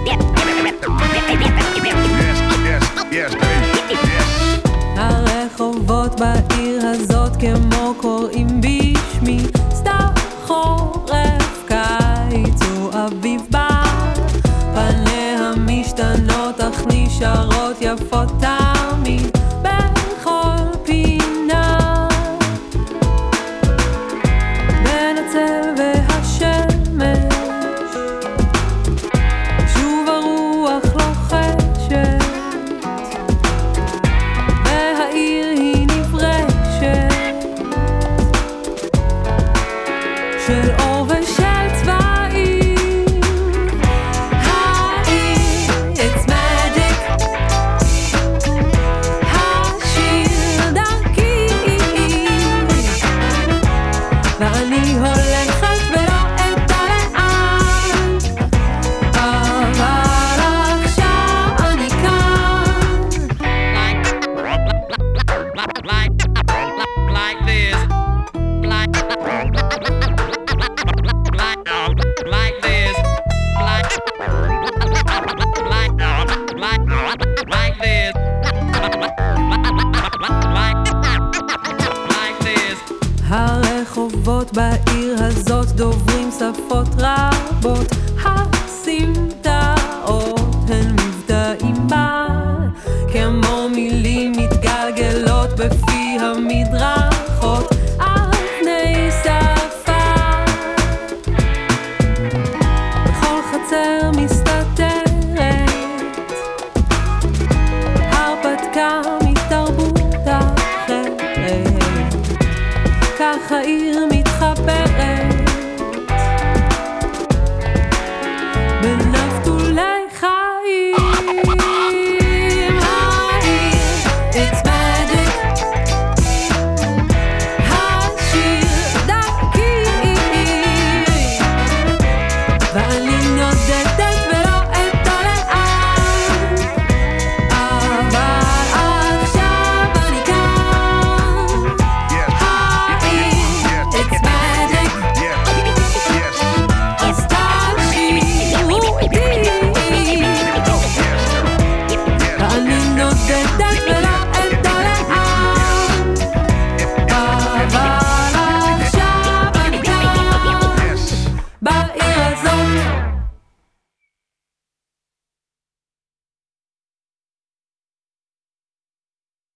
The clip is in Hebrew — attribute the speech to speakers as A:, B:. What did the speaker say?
A: הרחובות בעיר הזאת כמו קוראים בשמי, סתיו, חורף, קיץ ואביב בא. פניה משתנות אך נשארות יפות תמיד בכל פינה. בין הצל והשמש שוב הרוח לוחשת, והעיר היא נברשת של אור ושל צבעים. העיר, it's magic, השיר דרכי, ואני הולכת ולא אדע לאן, אבל עכשיו אני כאן.
B: Like this, like this, like this,
A: הרחובות בעיר הזאת דוברים שפות רבות, הסמטאות הן מבטאים בה, כמו מילים מתגלגלות בפי המדרכות על פני שפה. בכל חצר מסתתרת הרפתקה מתרבות אחרת, כך העיר מתחברת בנפתולי חיים. העיר, it's magic, השיר דרכי, ואני נודדת